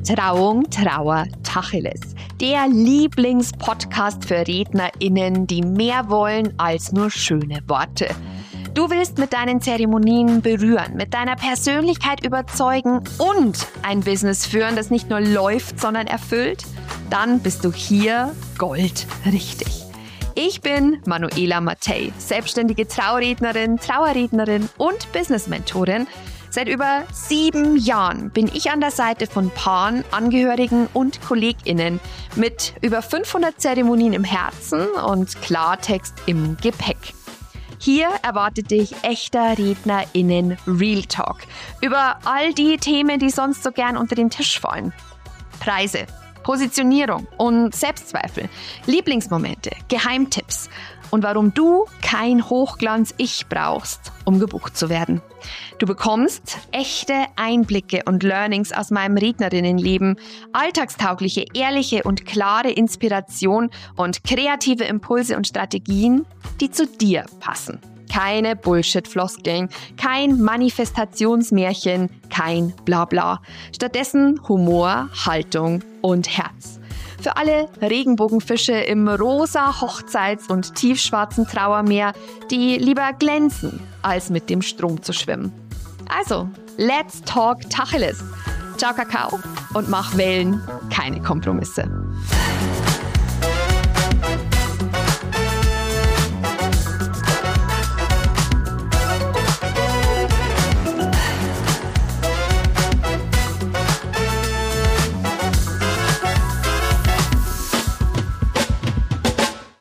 Trauung, Trauer, Tacheles. Der Lieblingspodcast für RednerInnen, die mehr wollen als nur schöne Worte. Du willst mit deinen Zeremonien berühren, mit deiner Persönlichkeit überzeugen und ein Business führen, das nicht nur läuft, sondern erfüllt? Dann bist du hier goldrichtig. Ich bin Manuela Mattei, selbstständige Trauerrednerin und Business-Mentorin. Seit über 7 Jahren bin ich an der Seite von Paaren, Angehörigen und KollegInnen mit über 500 Zeremonien im Herzen und Klartext im Gepäck. Hier erwartet dich echter RednerInnen Real Talk über all die Themen, die sonst so gern unter den Tisch fallen. Preise, Positionierung und Selbstzweifel, Lieblingsmomente, Geheimtipps und warum du kein Hochglanz-Ich brauchst, um gebucht zu werden. Du bekommst echte Einblicke und Learnings aus meinem Rednerinnenleben, alltagstaugliche, ehrliche und klare Inspiration und kreative Impulse und Strategien, die zu dir passen. Keine Bullshit-Floskeln, kein Manifestationsmärchen, kein Blabla. Stattdessen Humor, Haltung und Herz. Für alle Regenbogenfische im rosa Hochzeits- und tiefschwarzen Trauermeer, die lieber glänzen, als mit dem Strom zu schwimmen. Also, let's talk Tacheles. Ciao Kakao und mach Wellen, keine Kompromisse.